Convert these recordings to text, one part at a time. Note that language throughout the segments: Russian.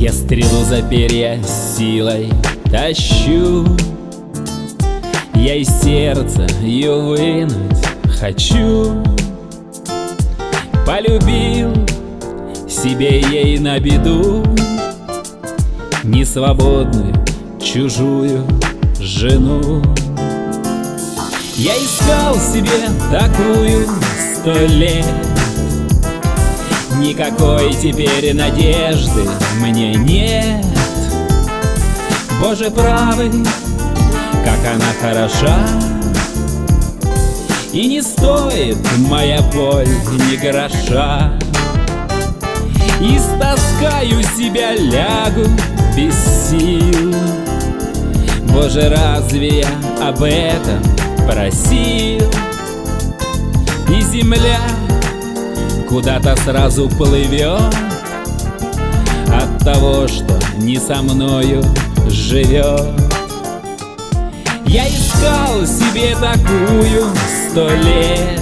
Я стрелу за перья силой тащу, я из сердца ее вынуть хочу. Полюбил себе ей на беду несвободную чужую жену. Я искал себе такую 100 лет, никакой теперь надежды мне нет. Боже правый, как она хороша, и не стоит моя боль ни гроша. Истаскаю себя, лягу без сил. Боже, разве я об этом просил? И земля куда-то сразу плывет от того, что не со мною живет. Я искал себе такую 100 лет,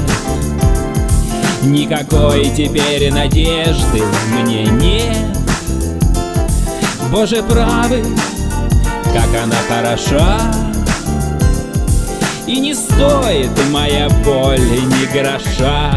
никакой теперь надежды мне нет. Боже правый, как она хороша, и не стоит моя боль ни гроша.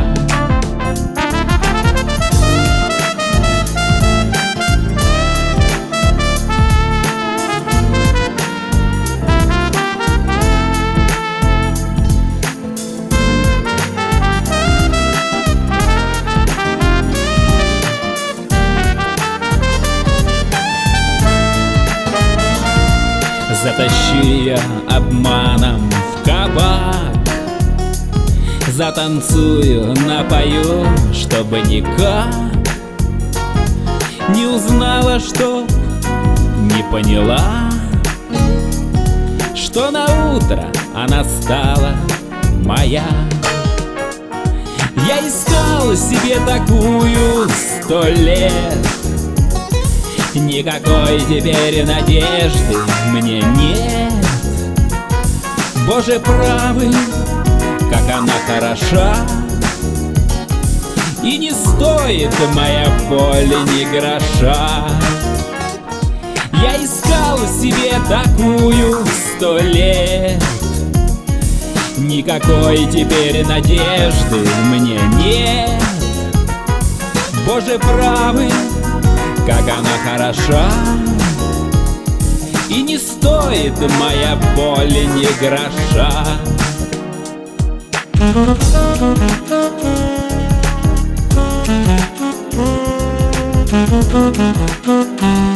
Затащу ее обманом в кабак, затанцую, напою, чтобы никак не узнала, что не поняла, что на утро она стала моя. Я искал себе такую 100 лет, никакой теперь надежды мне нет. Боже правый, как она хороша, и не стоит моя боль ни гроша. Я искал себе такую 100 лет, никакой теперь надежды мне нет. Боже правый, как она хороша, и не стоит моя боль ни гроша. Thank you.